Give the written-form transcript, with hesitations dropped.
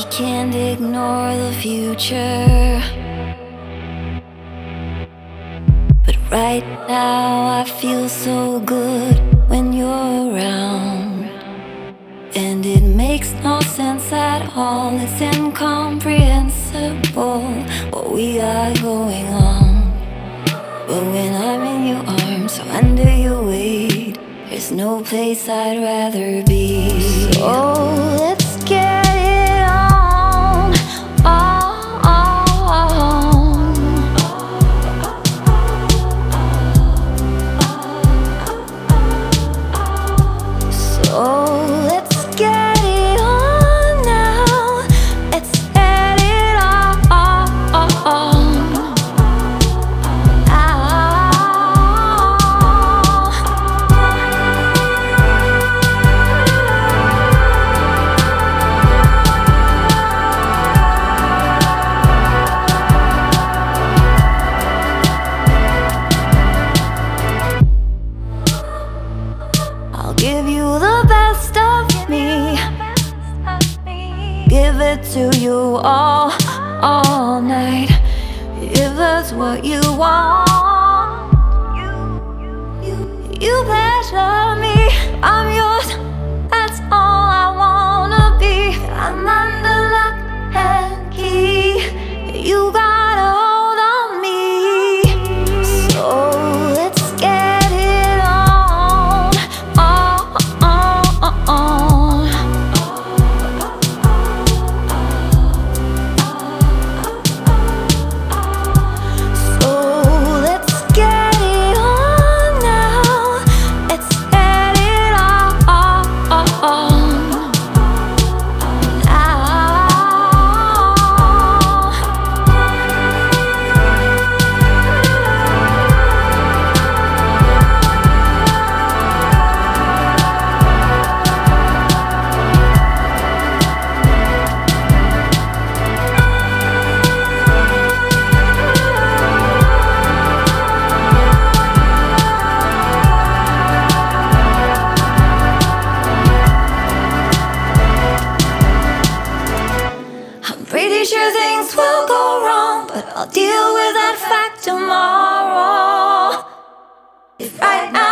can't ignore the future, but right now I feel so good when you're around. And it makes no sense at all, it's incomprehensible what we got going on. But when I'm in your arms, so under your weight, there's no place I'd rather be. So let's get it on, on. So let's get it on now. Let's get it on. I'll give you the best of me, give it to you all night. If that's what you want, you pleasure me, I'm yours, that's all I wanna be. I'm under lock and key, you got a hold on me. So let's get it on, on. So let's get it on now. Let's get it on Pretty sure things will go wrong, but I'll deal with that fact tomorrow. If right now